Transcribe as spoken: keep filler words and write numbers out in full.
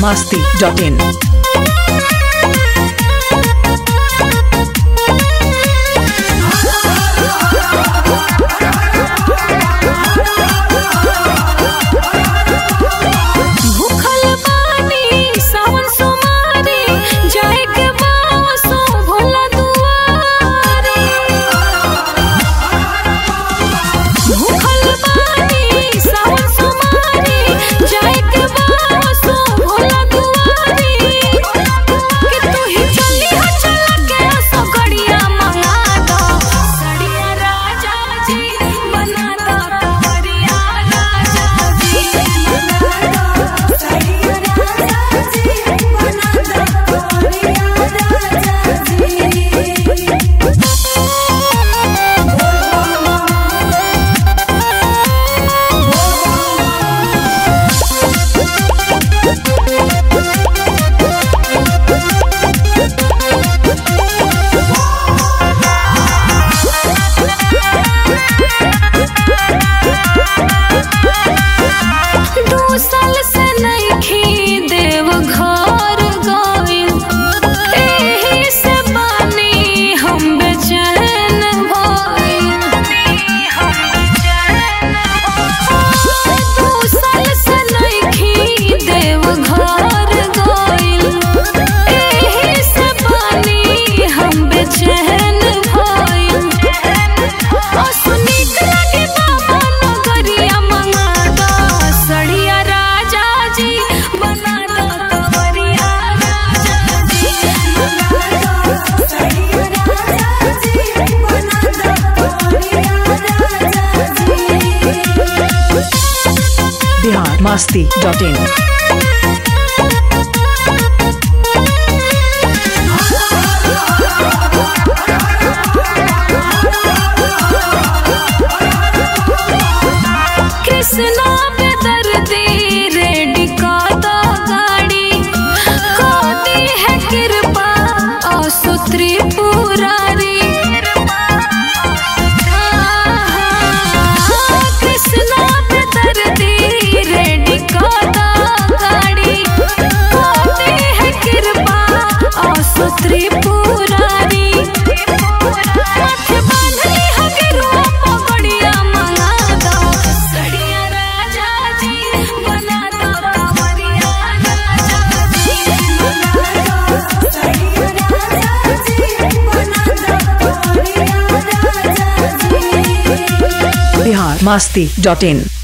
masti dot in. Bihar masti dot in. Krishna पे दर्दी ready का दा गाड़ी कोती है कृपा असुत्री पुरारी कृष्णा पे दर्दी रेडी का दा गाड़ी कोती है कृपा असुत्री पुरारी Bihar masti dot in.